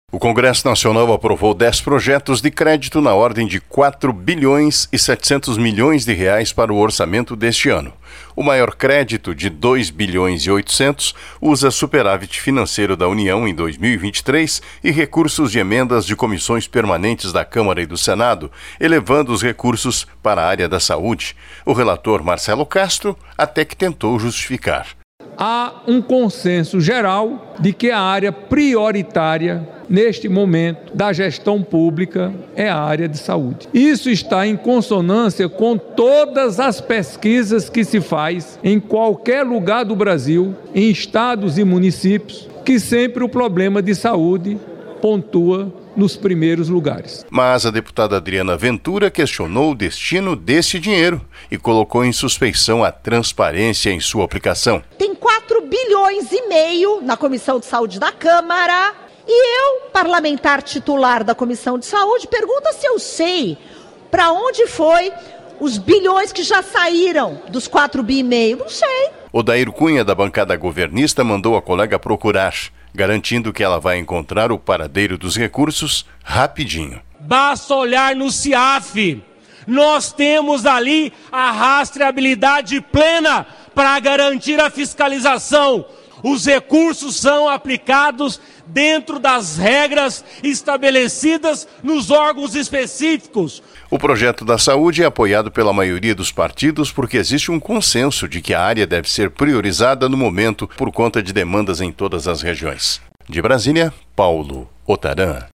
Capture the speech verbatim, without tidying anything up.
O Congresso Nacional aprovou dez projetos de crédito na ordem de quatro bilhões e setecentos milhões de reais para o orçamento deste ano. O maior crédito, de dois bilhões e oitocentos, usa superávit financeiro da União em dois mil e vinte e três e recursos de emendas de comissões permanentes da Câmara e do Senado, elevando os recursos para a área da saúde. O relator Marcelo Castro até que tentou justificar. Há um consenso geral de que a área prioritária, neste momento, da gestão pública é a área de saúde. Isso está em consonância com todas as pesquisas que se faz em qualquer lugar do Brasil, em estados e municípios, que sempre o problema de saúde pontua nos primeiros lugares. Mas a deputada Adriana Ventura questionou o destino desse dinheiro e colocou em suspeição a transparência em sua aplicação. Tem quatro bilhões e meio na Comissão de Saúde da Câmara e eu, parlamentar titular da Comissão de Saúde, pergunta se eu sei para onde foi os bilhões que já saíram dos quatro bi e meio. Não sei. Odair Cunha, da bancada governista, mandou a colega procurar, garantindo que ela vai encontrar o paradeiro dos recursos rapidinho. Basta olhar no CIAF. Nós temos ali a rastreabilidade plena para garantir a fiscalização. Os recursos são aplicados dentro das regras estabelecidas nos órgãos específicos. O projeto da saúde é apoiado pela maioria dos partidos porque existe um consenso de que a área deve ser priorizada no momento por conta de demandas em todas as regiões. De Brasília, Paulo Otaran.